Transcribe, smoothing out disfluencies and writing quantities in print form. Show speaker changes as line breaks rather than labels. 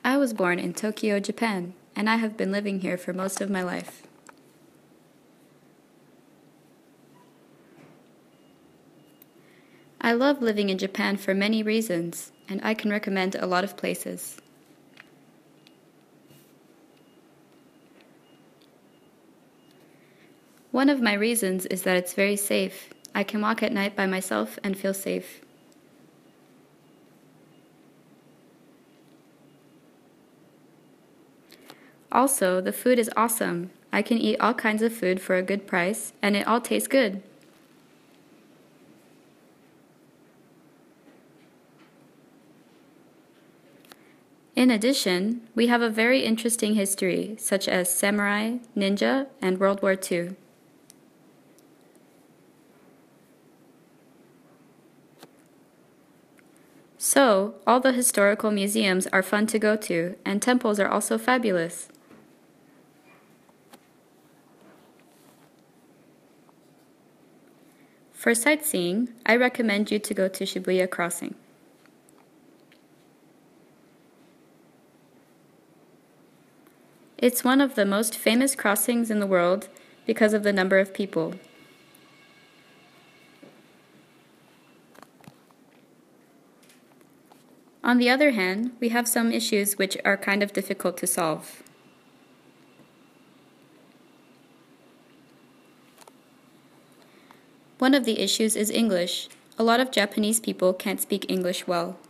I was born in Tokyo, Japan, and I have been living here for most of my life. I love living in Japan for many reasons, and I can recommend a lot of places. One of my reasons is that it's very safe. I can walk at night by myself and feel safe. Also, the food is awesome. I can eat all kinds of food for a good price, and it all tastes good. In addition, we have a very interesting history, such as samurai, ninja, and World War II. So, all the historical museums are fun to go to, and temples are also fabulous. For sightseeing, I recommend you to go to Shibuya Crossing. It's one of the most famous crossings in the world because of the number of people. On the other hand, we have some issues which are kind of difficult to solve. One of the issues is English. A lot of Japanese people can't speak English well.